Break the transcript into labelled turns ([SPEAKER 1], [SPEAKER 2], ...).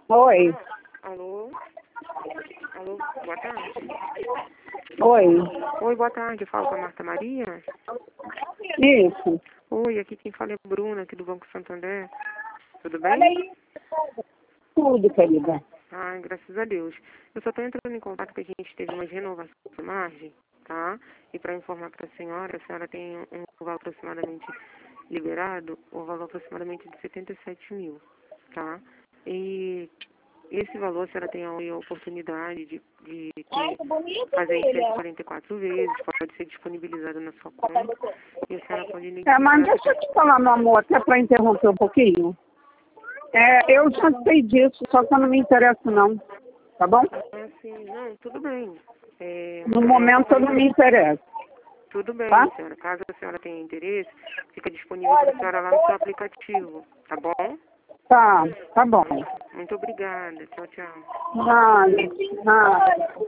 [SPEAKER 1] Oi.
[SPEAKER 2] Alô? Alô, boa tarde.
[SPEAKER 1] Oi.
[SPEAKER 2] Oi, boa tarde. Eu falo com a Marta Maria.
[SPEAKER 1] Isso.
[SPEAKER 2] Oi, aqui quem fala é a Bruna, aqui do Banco Santander. Tudo bem?
[SPEAKER 1] Tudo, querida.
[SPEAKER 2] Ai, graças a Deus. Eu só estou entrando em contato que a gente teve uma renovação de margem, tá? E para informar para a senhora tem um valor aproximadamente liberado, o valor aproximadamente de 77 mil, tá? E esse valor, a senhora tem a oportunidade de fazer em 144 vezes, pode ser disponibilizado na sua conta, e a senhora pode iniciar.
[SPEAKER 1] Mas deixa eu te falar, meu amor, até para interromper um pouquinho. Eu já sei disso, só que eu não me interesso, não. Tá bom?
[SPEAKER 2] Ah, sim, não, tudo bem.
[SPEAKER 1] No momento eu não me interesso.
[SPEAKER 2] Tudo bem,
[SPEAKER 1] Tá?
[SPEAKER 2] senhora. Caso a senhora tenha interesse, fica disponível para a senhora lá no seu aplicativo, tá bom?
[SPEAKER 1] Tá bom.
[SPEAKER 2] Muito obrigada. Tchau, tchau.
[SPEAKER 1] Nada, nada.